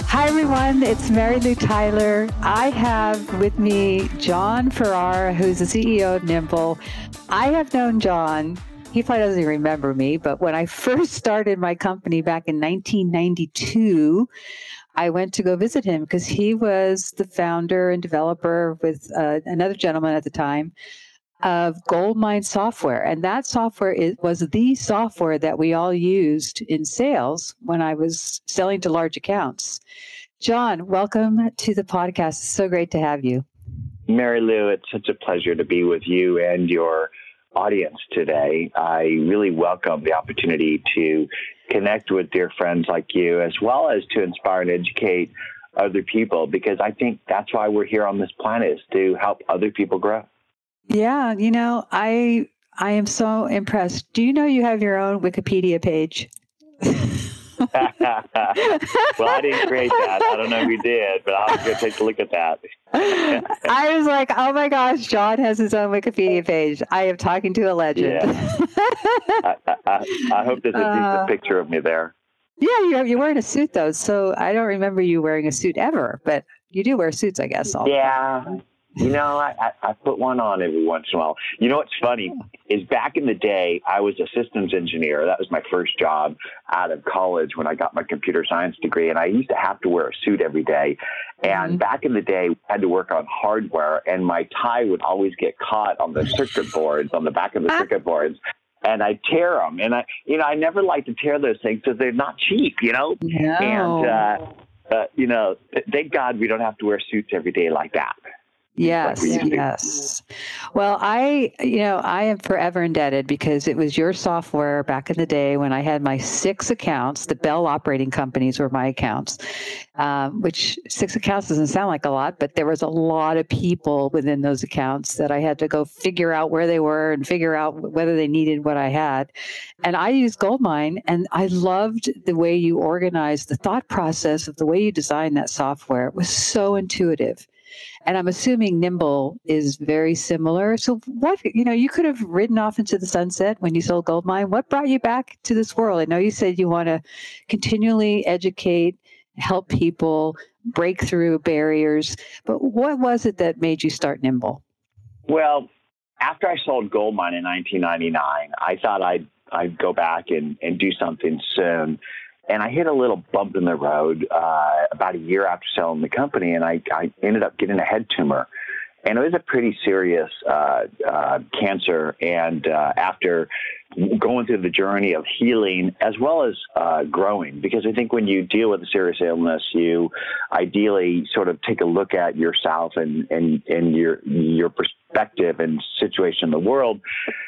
Hi, everyone. It's Mary Lou Tyler. I have with me John Ferrara, who's the CEO of Nimble. I have known John. He probably doesn't even remember me, but when I first started my company back in 1992, I went to go visit him because he was the founder and developer with another gentleman at the time of Goldmine software. And that software was the software that we all used in sales when I was selling to large accounts. John, welcome to the podcast. It's so great to have you. Mary Lou, it's such a pleasure to be with you and your audience today. I really welcome the opportunity to connect with dear friends like you, as well as to inspire and educate other people, because I think that's why we're here on this planet, is to help other people grow. Yeah, I am so impressed. Do you know you have your own Wikipedia page? Well, I didn't create that. I don't know who did, but I'll go take a look at that. I was like, oh my gosh, John has his own Wikipedia page. I am talking to a legend. Yeah. I hope there's a decent picture of me there. Yeah, you're wearing a suit, though, so I don't remember you wearing a suit ever, but you do wear suits, I guess. Yeah. I put one on every once in a while. You know what's funny is back in the day, I was a systems engineer. That was my first job out of college when I got my computer science degree. And I used to have to wear a suit every day. And back in the day, we had to work on hardware, and my tie would always get caught on the circuit boards, on the back of the circuit boards. And I tear them. And I never like to tear those things because they're not cheap, No. And, thank God we don't have to wear suits every day like that. Yes. Well, I am forever indebted because it was your software back in the day when I had my 6 accounts. The Bell operating companies were my accounts, which 6 accounts doesn't sound like a lot, but there was a lot of people within those accounts that I had to go figure out where they were and figure out whether they needed what I had. And I used Goldmine, and I loved the way you organized the thought process of the way you designed that software. It was so intuitive. And I'm assuming Nimble is very similar. So what, you could have ridden off into the sunset when you sold Goldmine. What brought you back to this world? I know you said you want to continually educate, help people break through barriers, but what was it that made you start Nimble? Well, after I sold Goldmine in 1999, I thought I'd go back and do something soon. And I hit a little bump in the road about a year after selling the company, and I ended up getting a head tumor. And it was a pretty serious cancer. And after going through the journey of healing as well as growing, because I think when you deal with a serious illness, you ideally sort of take a look at yourself and your perspective and situation in the world.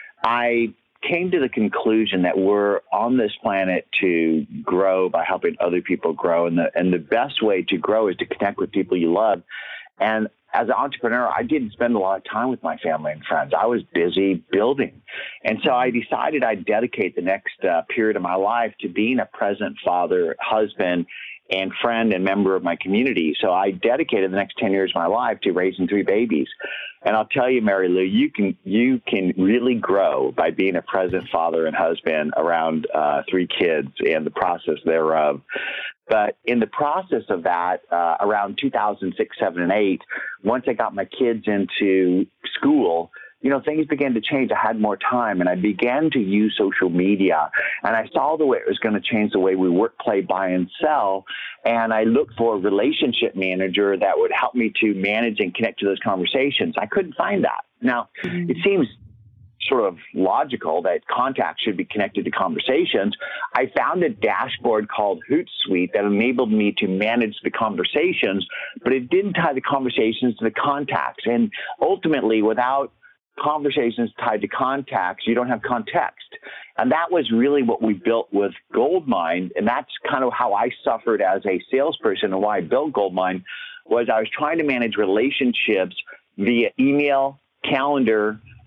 I came to the conclusion that we're on this planet to grow by helping other people grow. And the best way to grow is to connect with people you love. And as an entrepreneur, I didn't spend a lot of time with my family and friends. I was busy building. And so I decided I'd dedicate the next period of my life to being a present father, husband, and friend and member of my community. So I dedicated the next 10 years of my life to raising 3 babies. And I'll tell you, Mary Lou, you can really grow by being a present father and husband around 3 kids and the process thereof. But in the process of that, around 2006, 7, and 8, once I got my kids into school, things began to change. I had more time, and I began to use social media, and I saw the way it was going to change the way we work, play, buy, and sell. And I looked for a relationship manager that would help me to manage and connect to those conversations. I couldn't find that. Now, it seems sort of logical that contacts should be connected to conversations. I found a dashboard called Hootsuite that enabled me to manage the conversations, but it didn't tie the conversations to the contacts. And ultimately, without conversations tied to contacts, you don't have context. And that was really what we built with Goldmine. And that's kind of how I suffered as a salesperson, and why I built Goldmine was I was trying to manage relationships via email, calendar,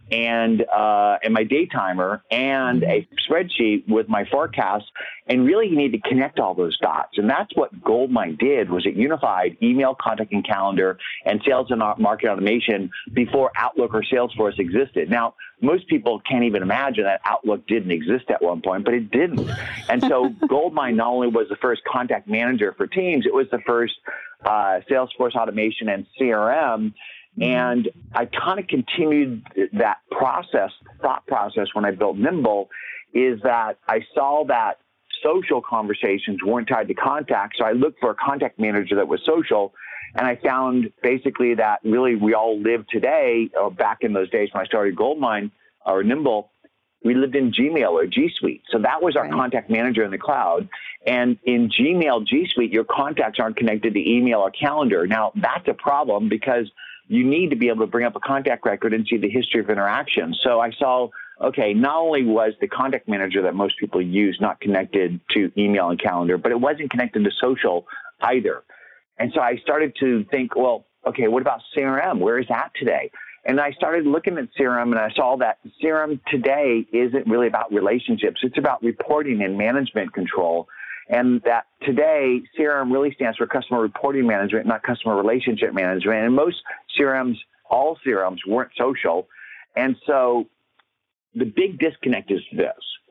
and my day timer and a spreadsheet with my forecast. And really, you need to connect all those dots. And that's what Goldmine did, was it unified email, contact, and calendar, and sales and market automation before Outlook or Salesforce existed. Now, most people can't even imagine that Outlook didn't exist at one point, but it didn't. And so Goldmine not only was the first contact manager for teams, it was the first Salesforce automation and CRM. And I kind of continued that thought process when I built Nimble, is that I saw that social conversations weren't tied to contact. So I looked for a contact manager that was social. And I found basically that really we all live today, or back in those days when I started Goldmine or Nimble, we lived in Gmail or G Suite. So that was our contact manager in the cloud. And in Gmail, G Suite, your contacts aren't connected to email or calendar. Now, that's a problem because you need to be able to bring up a contact record and see the history of interaction. So I saw, okay, not only was the contact manager that most people use not connected to email and calendar, but it wasn't connected to social either. And so I started to think, well, okay, what about CRM? Where is that today? And I started looking at CRM, and I saw that CRM today isn't really about relationships. It's about reporting and management control. And that today, CRM really stands for customer reporting management, not customer relationship management. And most CRMs, all CRMs, weren't social. And so the big disconnect is this.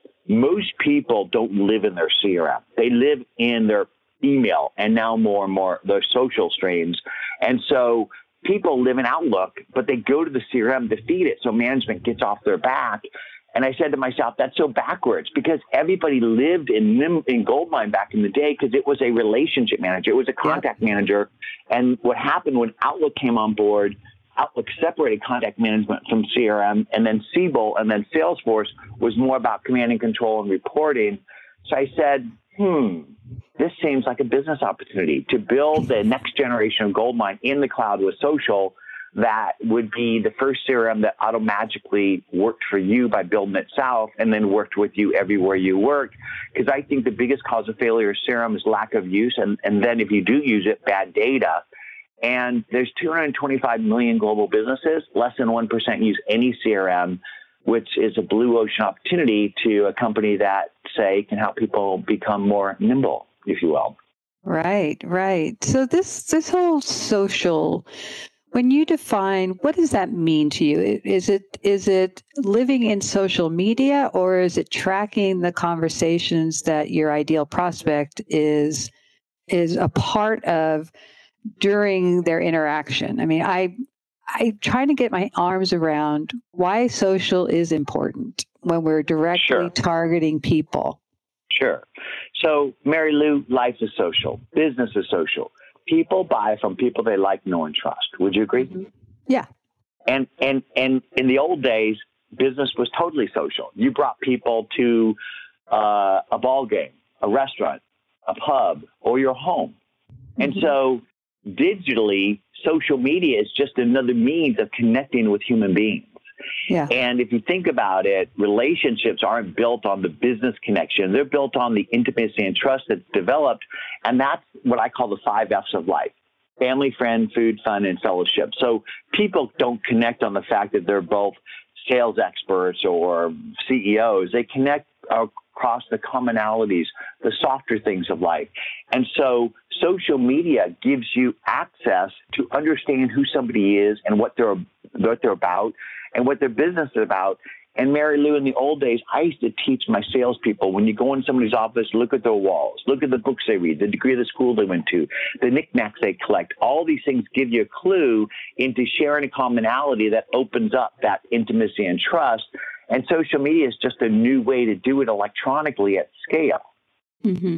Most people don't live in their CRM. They live in their email, and now more and more their social streams. And so people live in Outlook, but they go to the CRM to feed it so management gets off their back. And I said to myself, that's so backwards, because everybody lived in Goldmine back in the day because it was a relationship manager. It was a contact manager. And what happened when Outlook came on board, Outlook separated contact management from CRM, and then Siebel and then Salesforce was more about command and control and reporting. So I said, this seems like a business opportunity to build the next generation of Goldmine in the cloud with social. That would be the first CRM that automatically worked for you by building itself and then worked with you everywhere you work. Because I think the biggest cause of failure of CRM is lack of use. And then if you do use it, bad data. And there's 225 million global businesses. Less than 1% use any CRM, which is a blue ocean opportunity to a company that, say, can help people become more nimble, if you will. Right, right. So this whole social, when you define, what does that mean to you? Is it living in social media, or is it tracking the conversations that your ideal prospect is a part of during their interaction? I mean, I try to get my arms around why social is important when we're directly targeting people. Sure. So, Mary Lou, life is social. Business is social. People buy from people they like, know, and trust. Would you agree? Mm-hmm. Yeah. And in the old days, business was totally social. You brought people to a ball game, a restaurant, a pub, or your home. And so digitally, social media is just another means of connecting with human beings. Yeah. And if you think about it, relationships aren't built on the business connection. They're built on the intimacy and trust that's developed. And that's what I call the 5 F's of life: family, friend, food, fun, and fellowship. So people don't connect on the fact that they're both sales experts or CEOs. They connect across the commonalities, the softer things of life. And so social media gives you access to understand who somebody is and what they're about and what their business is about. And Mary Lou, in the old days, I used to teach my salespeople, when you go in somebody's office, look at their walls, look at the books they read, the degree of the school they went to, the knickknacks they collect. All these things give you a clue into sharing a commonality that opens up that intimacy and trust. And social media is just a new way to do it electronically at scale. Mm-hmm.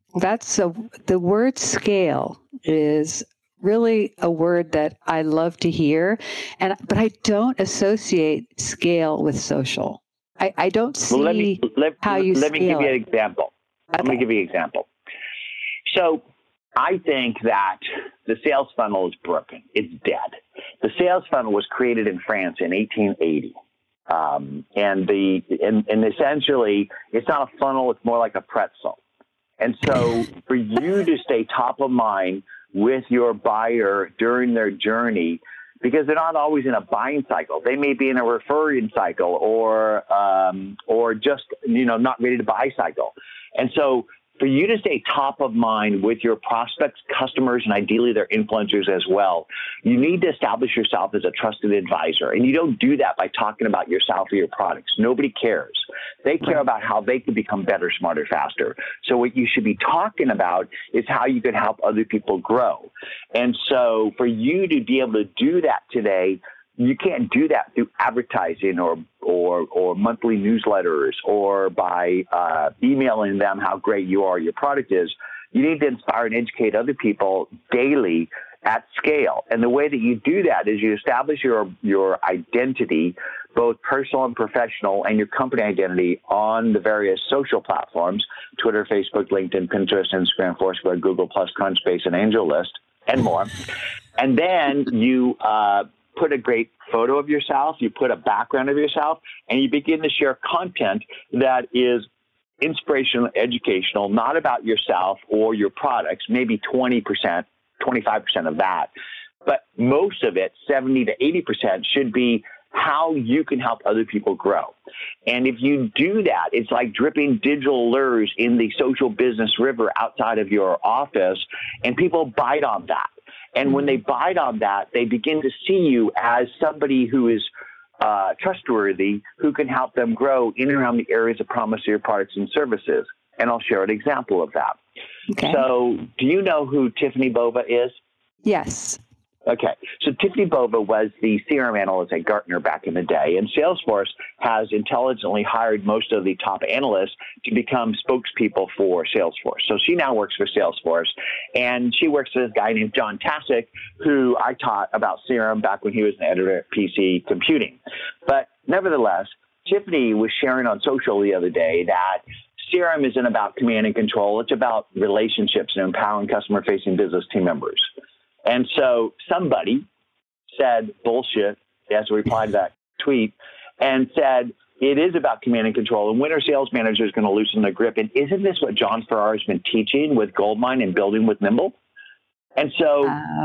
The word scale is really a word that I love to hear, but I don't associate scale with social. I don't see how you scale. Let me give you an example. Okay. Let me give you an example. So I think that the sales funnel is broken. It's dead. The sales funnel was created in France in 1880. And essentially, it's not a funnel, it's more like a pretzel. And so for you to stay top of mind with your buyer during their journey, because they're not always in a buying cycle. They may be in a referring cycle or just, not ready to buy cycle. And so for you to stay top of mind with your prospects, customers, and ideally their influencers as well, you need to establish yourself as a trusted advisor. And you don't do that by talking about yourself or your products. Nobody cares. They care about how they can become better, smarter, faster. So what you should be talking about is how you can help other people grow. And so for you to be able to do that today, you can't do that through advertising or monthly newsletters or by emailing them how great you are, your product is. You need to inspire and educate other people daily at scale. And the way that you do that is you establish your identity, both personal and professional, and your company identity on the various social platforms, Twitter, Facebook, LinkedIn, Pinterest, Instagram, Foursquare, Google+, Crunchbase, and AngelList, and more. And then you put a great photo of yourself, you put a background of yourself, and you begin to share content that is inspirational, educational, not about yourself or your products, maybe 20%, 25% of that. But most of it, 70 to 80%, should be how you can help other people grow. And if you do that, it's like dripping digital lures in the social business river outside of your office, and people bite on that. And when they bite on that, they begin to see you as somebody who is trustworthy, who can help them grow in and around the areas of promise of your products and services. And I'll share an example of that. Okay. So do you know who Tiffany Bova is? Yes. Okay. So Tiffany Bova was the CRM analyst at Gartner back in the day, and Salesforce has intelligently hired most of the top analysts to become spokespeople for Salesforce. So she now works for Salesforce, and she works with this guy named John Tasik, who I taught about CRM back when he was an editor at PC Computing. But nevertheless, Tiffany was sharing on social the other day that CRM isn't about command and control. It's about relationships and empowering customer-facing business team members. And so somebody said bullshit as a reply to that tweet and said, it is about command and control. And when are sales managers going to loosen their grip? And isn't this what John Farrar has been teaching with Goldmine and building with Nimble? And so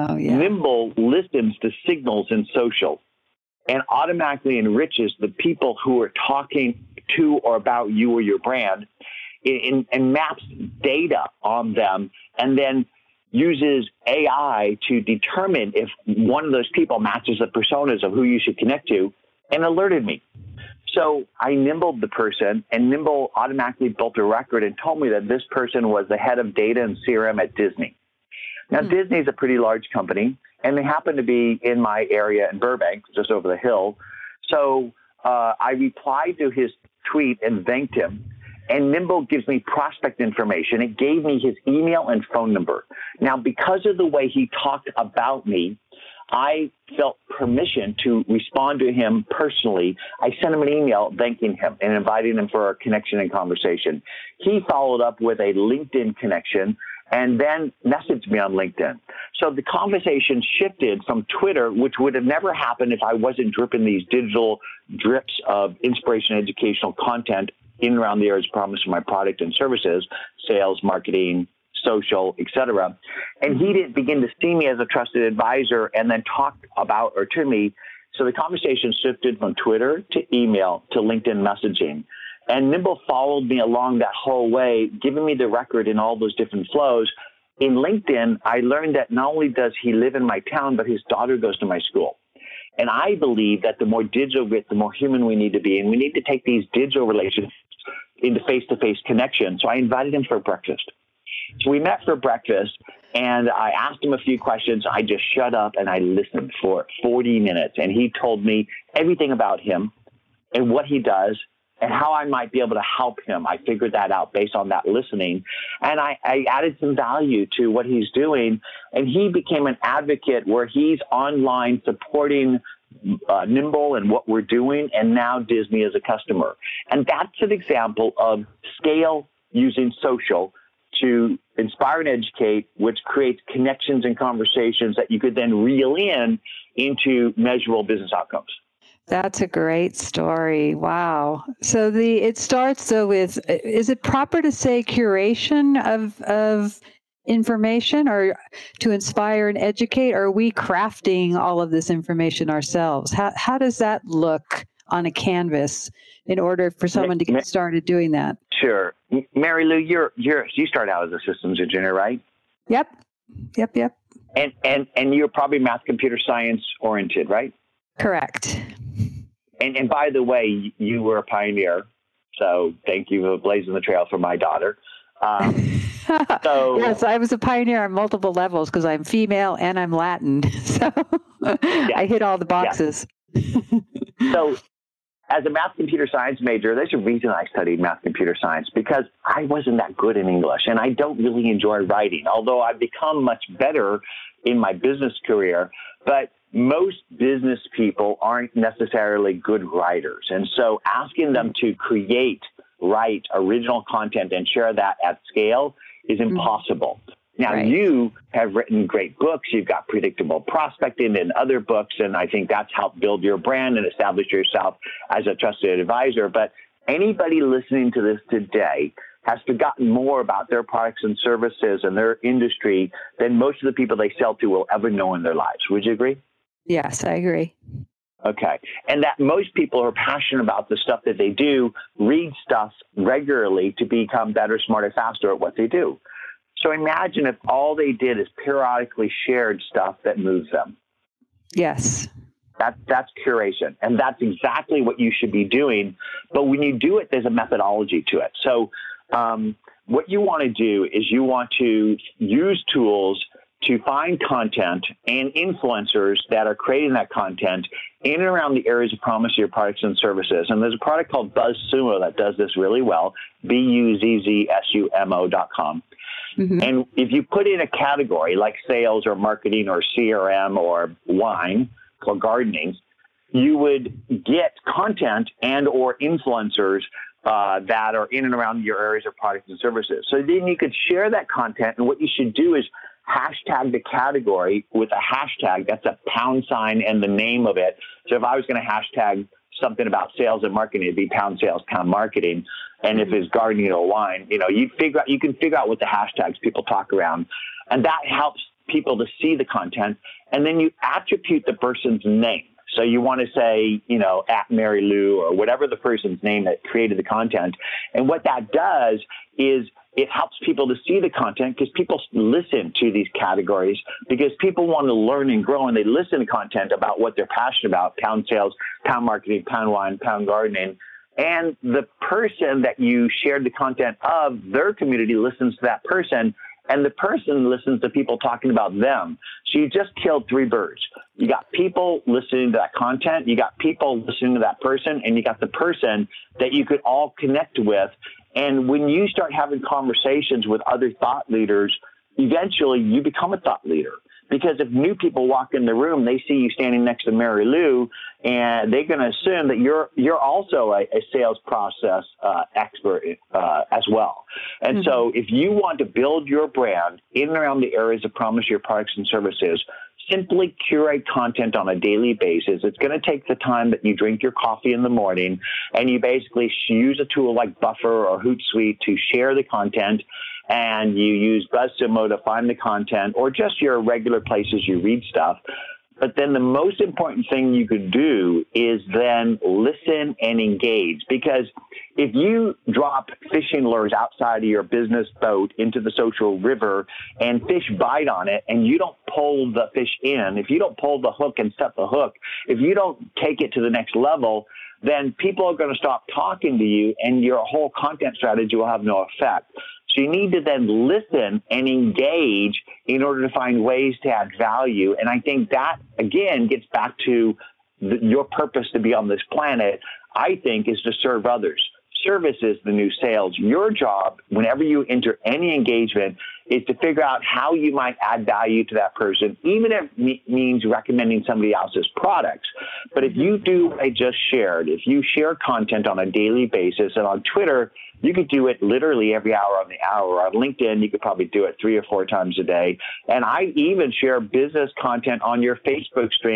Nimble listens to signals in social and automatically enriches the people who are talking to or about you or your brand and maps data on them, and then uses AI to determine if one of those people matches the personas of who you should connect to, and alerted me. So I Nimbled the person, and Nimble automatically built a record and told me that this person was the head of data and CRM at Disney. Now, Disney is a pretty large company, and they happen to be in my area in Burbank, just over the hill. So I replied to his tweet and thanked him. And Nimble gives me prospect information. It gave me his email and phone number. Now, because of the way he talked about me, I felt permission to respond to him personally. I sent him an email thanking him and inviting him for a connection and conversation. He followed up with a LinkedIn connection and then messaged me on LinkedIn. So the conversation shifted from Twitter, which would have never happened if I wasn't dripping these digital drips of inspiration, educational content in and around the areas of promise of my product and services, sales, marketing, social, etc. And he didn't begin to see me as a trusted advisor and then talk about or to me. So the conversation shifted from Twitter to email to LinkedIn messaging. And Nimble followed me along that whole way, giving me the record in all those different flows. In LinkedIn, I learned that not only does he live in my town, but his daughter goes to my school. And I believe that the more digital we get, the more human we need to be. And we need to take these digital relationships into face-to-face connection. So I invited him for breakfast. So we met for breakfast, and I asked him a few questions. I just shut up and I listened for 40 minutes. And he told me everything about him and what he does and how I might be able to help him. I figured that out based on that listening. And I added some value to what he's doing. And he became an advocate where he's online supporting Nimble and what we're doing, and now Disney as a customer. And that's an example of scale using social to inspire and educate, which creates connections and conversations that you could then reel into measurable business outcomes. That's a great story. Wow. So it starts though with, is it proper to say curation of information or to inspire and educate? Or are we crafting all of this information ourselves? How does that look on a canvas in order for someone to get started doing that? Sure. Mary Lou, you started out as a systems engineer, right? Yep. And you're probably math, computer science oriented, right? Correct. And by the way, you were a pioneer. So thank you for blazing the trail for my daughter. Yes, I was a pioneer on multiple levels because I'm female and I'm Latin. So I hit all the boxes. Yeah. So as a math computer science major, there's a reason I studied math computer science, because I wasn't that good in English and I don't really enjoy writing, although I've become much better in my business career. But most business people aren't necessarily good writers. And so asking them to write original content and share that at scale is impossible. Now, Right. You have written great books. You've got Predictable Prospecting and other books, and I think that's helped build your brand and establish yourself as a trusted advisor. But anybody listening to this today has forgotten more about their products and services and their industry than most of the people they sell to will ever know in their lives. Would you agree? Yes, I agree. Okay. And that most people who are passionate about the stuff that they do read stuff regularly to become better, smarter, faster at what they do. So imagine if all they did is periodically shared stuff that moves them. Yes. That's curation. And that's exactly what you should be doing. But when you do it, there's a methodology to it. So what you want to do is you want to use tools to find content and influencers that are creating that content in and around the areas of promise of your products and services. And there's a product called BuzzSumo that does this really well, BuzzSumo.com. Mm-hmm. And if you put in a category like sales or marketing or CRM or wine or gardening, you would get content and or influencers that are in and around your areas of products and services. So then you could share that content, and what you should do is hashtag the category with a hashtag. That's a £sign and the name of it. So if I was going to hashtag something about sales and marketing, it'd be pound sales, pound marketing. And if it's gardening or wine, you can figure out what the hashtags people talk around. And that helps people to see the content. And then you attribute the person's name. So you want to say, at Mary Lou or whatever the person's name that created the content. And what that does is it helps people to see the content, because people listen to these categories because people want to learn and grow, and they listen to content about what they're passionate about: pound sales, pound marketing, pound wine, pound gardening. And the person that you shared the content of, their community listens to that person, and the person listens to people talking about them. So you just killed three birds. You got people listening to that content, you got people listening to that person, and you got the person that you could all connect with. And when you start having conversations with other thought leaders, eventually you become a thought leader. Because if new people walk in the room, they see you standing next to Mary Lou, and they're going to assume that you're also a sales process expert as well. And so if you want to build your brand in and around the areas of promise your products and services, simply curate content on a daily basis. It's going to take the time that you drink your coffee in the morning, and you basically use a tool like Buffer or Hootsuite to share the content, and you use BuzzSumo to find the content, or just your regular places you read stuff. But then the most important thing you could do is then listen and engage. Because if you drop fishing lures outside of your business boat into the social river and fish bite on it, and you don't pull the fish in, if you don't pull the hook and set the hook, if you don't take it to the next level, then people are going to stop talking to you, and your whole content strategy will have no effect. So you need to then listen and engage in order to find ways to add value. And I think that, again, gets back to your purpose to be on this planet, I think, is to serve others. Service is the new sales. Your job, whenever you enter any engagement, is to figure out how you might add value to that person, even if it means recommending somebody else's products. But if you do what I just shared, if you share content on a daily basis, and on Twitter, you could do it literally every hour on the hour. On LinkedIn, you could probably do it 3 or 4 times a day. And I even share business content on your Facebook stream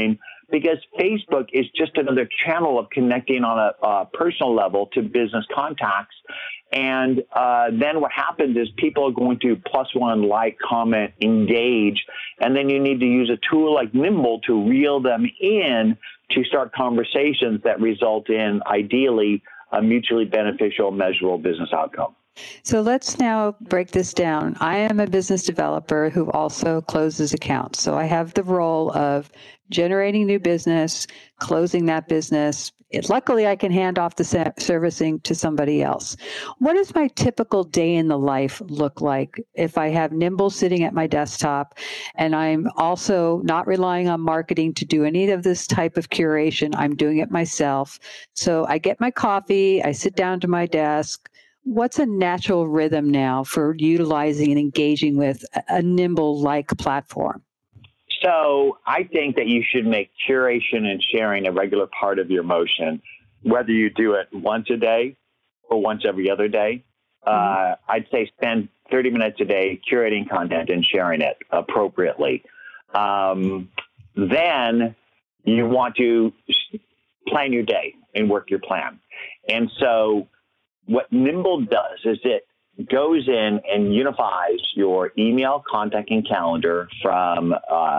because Facebook is just another channel of connecting on a personal level to business contacts. And then what happens is people are going to +1, like, comment, engage, and then you need to use a tool like Nimble to reel them in to start conversations that result in, ideally, a mutually beneficial, measurable business outcome. So let's now break this down. I am a business developer who also closes accounts. So I have the role of generating new business, closing that business. Luckily, I can hand off the servicing to somebody else. What does my typical day in the life look like if I have Nimble sitting at my desktop and I'm also not relying on marketing to do any of this type of curation? I'm doing it myself. So I get my coffee, I sit down to my desk. What's a natural rhythm now for utilizing and engaging with a Nimble-like platform? So I think that you should make curation and sharing a regular part of your motion, whether you do it once a day or once every other day. I'd say spend 30 minutes a day curating content and sharing it appropriately. Then you want to plan your day and work your plan. And so what Nimble does is it goes in and unifies your email, contact, and calendar from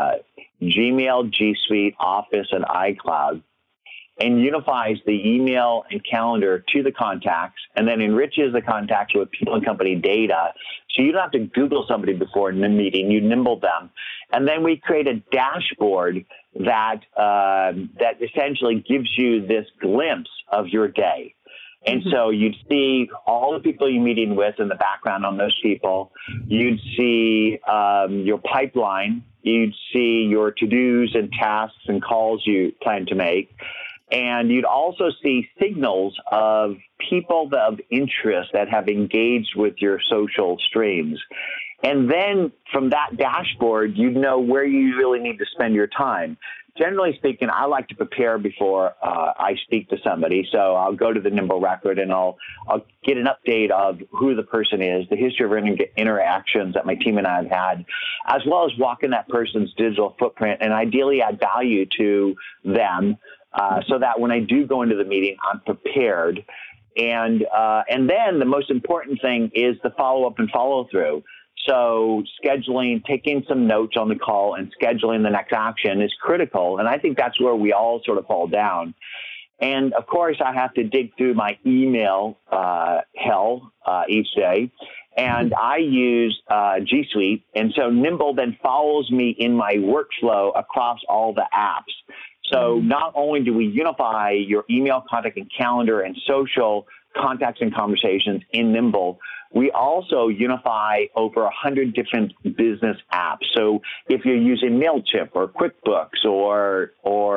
Gmail, G Suite, Office, and iCloud, and unifies the email and calendar to the contacts, and then enriches the contacts with people and company data. So you don't have to Google somebody before the meeting, you Nimble them. And then we create a dashboard that essentially gives you this glimpse of your day. And so you'd see all the people you're meeting with in the background on those people. You'd see your pipeline. You'd see your to-dos and tasks and calls you plan to make. And you'd also see signals of people of interest that have engaged with your social streams. And then from that dashboard, you'd know where you really need to spend your time. Generally speaking, I like to prepare before I speak to somebody. So I'll go to the Nimble record and I'll get an update of who the person is, the history of interactions that my team and I have had, as well as walk in that person's digital footprint and ideally add value to them so that when I do go into the meeting, I'm prepared. And then the most important thing is the follow-up and follow-through. So scheduling, taking some notes on the call and scheduling the next action is critical. And I think that's where we all sort of fall down. And of course, I have to dig through my email hell each day. And I use G Suite. And so Nimble then follows me in my workflow across all the apps. So not only do we unify your email, contact, and calendar and social contacts and conversations in Nimble, we also unify over 100 different business apps. So if you're using MailChimp or QuickBooks or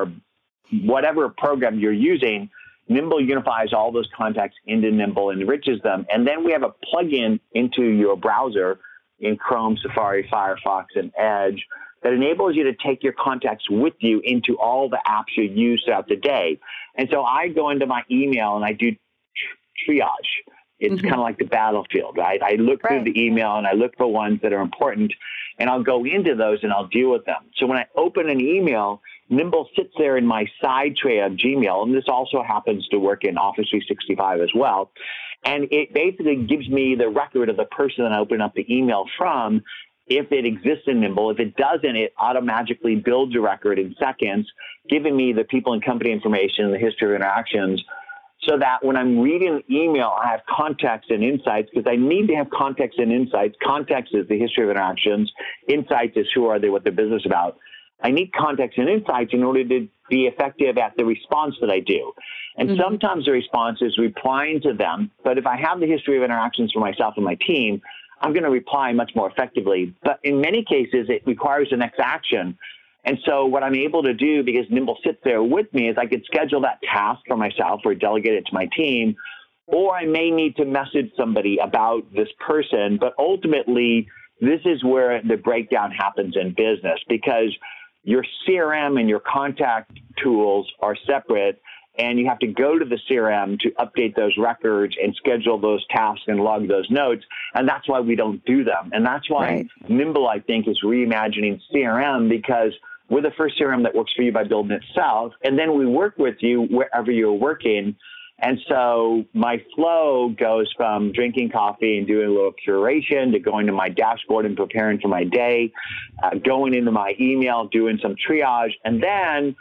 whatever program you're using, Nimble unifies all those contacts into Nimble and enriches them. And then we have a plugin into your browser in Chrome, Safari, Firefox, and Edge that enables you to take your contacts with you into all the apps you use throughout the day. And so I go into my email and I do triage. It's kind of like the battlefield, right? I look through the email and I look for ones that are important, and I'll go into those and I'll deal with them. So when I open an email, Nimble sits there in my side tray of Gmail, and this also happens to work in Office 365 as well. And it basically gives me the record of the person that I open up the email from, if it exists in Nimble. If it doesn't, it automatically builds a record in seconds, giving me the people and company information and the history of interactions, so that when I'm reading an email, I have context and insights, because I need to have context and insights. Context is the history of interactions. Insights is who are they, what their business is about. I need context and insights in order to be effective at the response that I do. And sometimes the response is replying to them. But if I have the history of interactions for myself and my team, I'm going to reply much more effectively. But in many cases, it requires the next action. And so what I'm able to do, because Nimble sits there with me, is I could schedule that task for myself or delegate it to my team, or I may need to message somebody about this person. But ultimately, this is where the breakdown happens in business, because your CRM and your contact tools are separate, and you have to go to the CRM to update those records and schedule those tasks and log those notes. And that's why we don't do them. And that's why Nimble, I think, is reimagining CRM, because we're the first CRM that works for you by building it south. And then we work with you wherever you're working. And so my flow goes from drinking coffee and doing a little curation to going to my dashboard and preparing for my day, going into my email, doing some triage. And then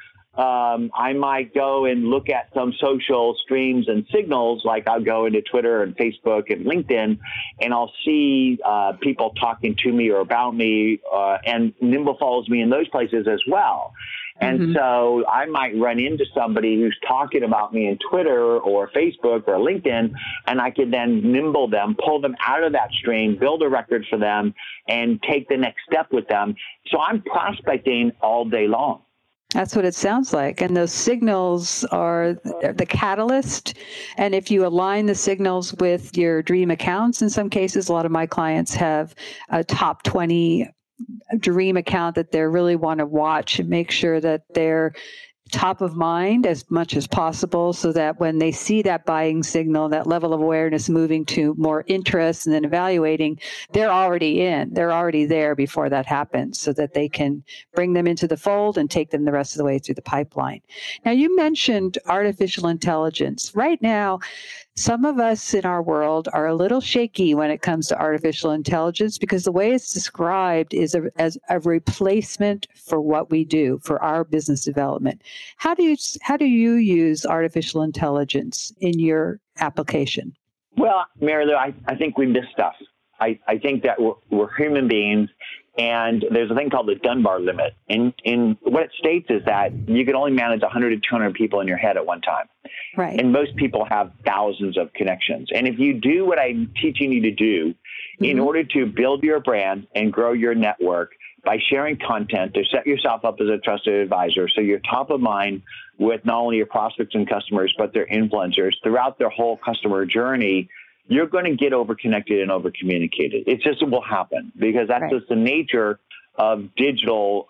I might go and look at some social streams and signals, like I'll go into Twitter and Facebook and LinkedIn, and I'll see people talking to me or about me, and Nimble follows me in those places as well. And so I might run into somebody who's talking about me in Twitter or Facebook or LinkedIn, and I can then Nimble them, pull them out of that stream, build a record for them, and take the next step with them. So I'm prospecting all day long. That's what it sounds like. And those signals are the catalyst. And if you align the signals with your dream accounts, in some cases, a lot of my clients have a top 20 dream account that they really want to watch and make sure that they're top of mind as much as possible, so that when they see that buying signal, that level of awareness moving to more interest and then evaluating, they're already there before that happens, so that they can bring them into the fold and take them the rest of the way through the pipeline. Now, you mentioned artificial intelligence. Right now, some of us in our world are a little shaky when it comes to artificial intelligence, because the way it's described is as a replacement for what we do, for our business development. How do you use artificial intelligence in your application? Well, Mary Lou, I think we miss stuff. I think that we're human beings, and there's a thing called the Dunbar limit. And what it states is that you can only manage 100 to 200 people in your head at one time. Right. And most people have thousands of connections. And if you do what I'm teaching you to do in order to build your brand and grow your network by sharing content to set yourself up as a trusted advisor, so you're top of mind with not only your prospects and customers, but their influencers throughout their whole customer journey, you're going to get over-connected and over-communicated. It just will happen, because that's just the nature of digital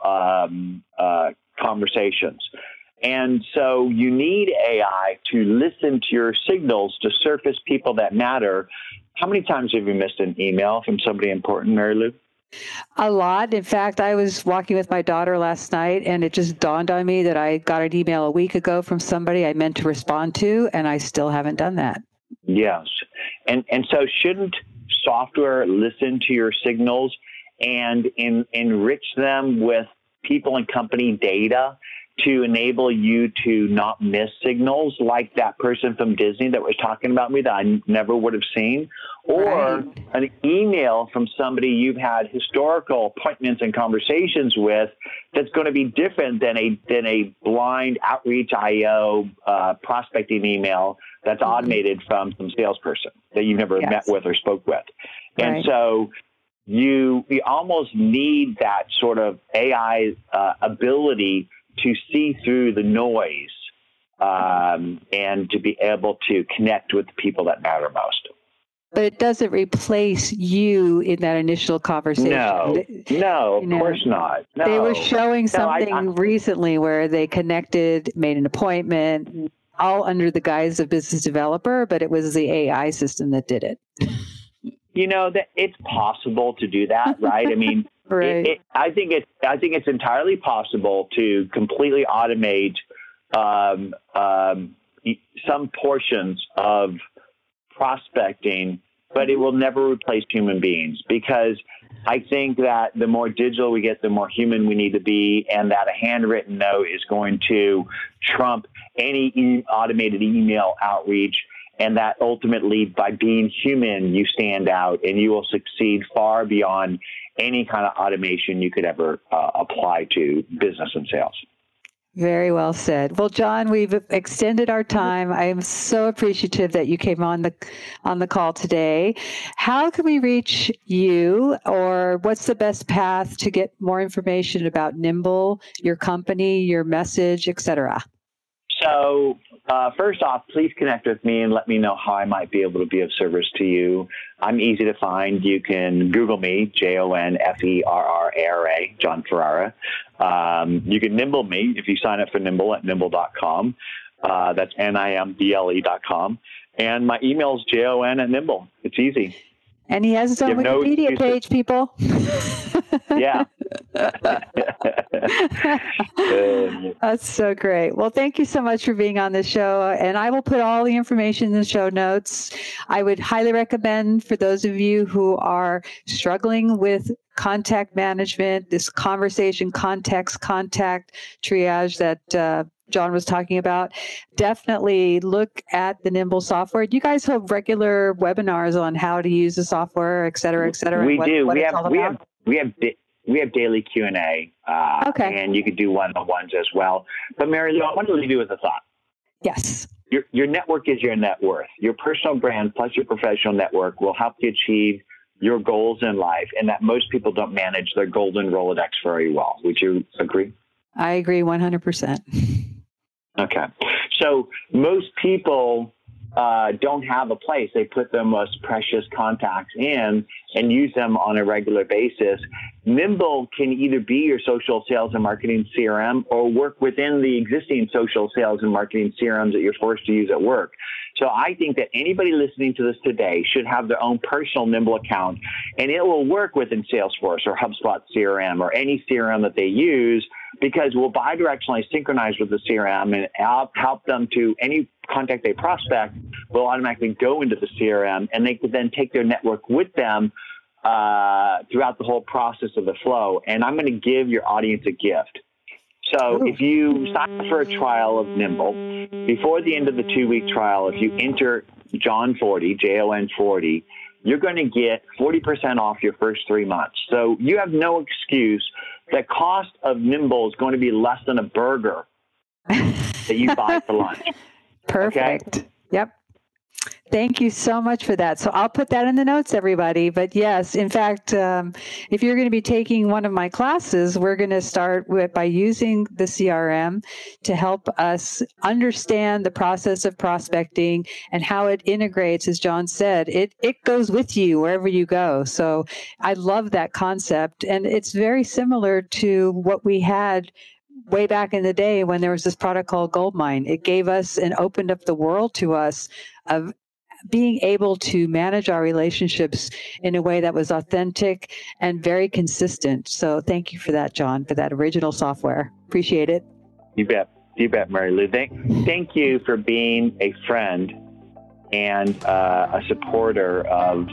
conversations. And so you need AI to listen to your signals to surface people that matter. How many times have you missed an email from somebody important, Mary Lou? A lot. In fact, I was walking with my daughter last night, and it just dawned on me that I got an email a week ago from somebody I meant to respond to, and I still haven't done that. Yes. And so shouldn't software listen to your signals and enrich them with people and company data to enable you to not miss signals, like that person from Disney that was talking about me that I never would have seen, or an email from somebody you've had historical appointments and conversations with that's going to be different than a blind outreach IO prospecting email that's automated from some salesperson that you've never met with or spoke with. And so you almost need that sort of AI ability to see through the noise and to be able to connect with the people that matter most. But it doesn't replace you in that initial conversation. No, of course not. No. They were showing something recently where they connected, made an appointment, all under the guise of business developer, but it was the AI system that did it. You know, that it's possible to do that, right? I mean, I think it's entirely possible to completely automate some portions of prospecting, but it will never replace human beings, because I think that the more digital we get, the more human we need to be, and that a handwritten note is going to trump any automated email outreach. And that ultimately, by being human, you stand out and you will succeed far beyond any kind of automation you could ever apply to business and sales. Very well said. Well, John, we've extended our time. I am so appreciative that you came on the call today. How can we reach you, or what's the best path to get more information about Nimble, your company, your message, etc.? So first off, please connect with me and let me know how I might be able to be of service to you. I'm easy to find. You can Google me, JONFERRARA, John Ferrara. You can Nimble me if you sign up for Nimble at nimble.com. That's NIMBLE.com. And my email is JON@Nimble. It's easy. And he has his own Wikipedia page, people. Yeah. That's so great. Well, thank you so much for being on the show. And I will put all the information in the show notes. I would highly recommend for those of you who are struggling with contact management, this conversation, contact triage that John was talking about, definitely look at the Nimble software. Do you guys have regular webinars on how to use the software, et cetera, et cetera? We do. We have daily Q&A, and you could do one-on-ones as well. But Mary Lou, I want to leave you with a thought. Yes. Your network is your net worth. Your personal brand plus your professional network will help you achieve your goals in life, and that most people don't manage their golden Rolodex very well. Would you agree? I agree 100%. Okay. So most people don't have a place. They put their most precious contacts in and use them on a regular basis. Nimble can either be your social sales and marketing CRM or work within the existing social sales and marketing CRMs that you're forced to use at work. So I think that anybody listening to this today should have their own personal Nimble account, and it will work within Salesforce or HubSpot CRM or any CRM that they use, because we'll bidirectionally synchronize with the CRM and help them to any contact they prospect will automatically go into the CRM, and they could then take their network with them throughout the whole process of the flow. And I'm going to give your audience a gift. So if you sign up for a trial of Nimble, before the end of the 2-week trial, if you enter John40, JON40, you're going to get 40% off your first 3 months. So you have no excuse. The cost of Nimble is going to be less than a burger that you buy for lunch. Perfect. Okay? Yep. Thank you so much for that. So I'll put that in the notes, everybody. But yes, in fact, if you're going to be taking one of my classes, we're going to start by using the CRM to help us understand the process of prospecting and how it integrates. As John said, it goes with you wherever you go. So I love that concept. And it's very similar to what we had way back in the day when there was this product called Goldmine. It gave us and opened up the world to us of being able to manage our relationships in a way that was authentic and very consistent. So thank you for that, John, for that original software. Appreciate it. You bet. You bet, Mary Lou. Thank you for being a friend and a supporter of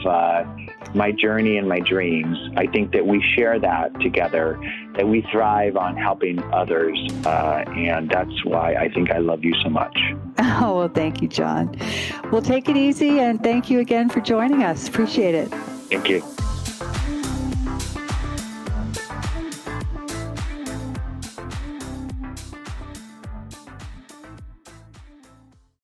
my journey and my dreams. I think that we share that together, that we thrive on helping others, and that's why I think I love you so much. Oh, well, thank you, John. Well, take it easy, and thank you again for joining us. Appreciate it. Thank you.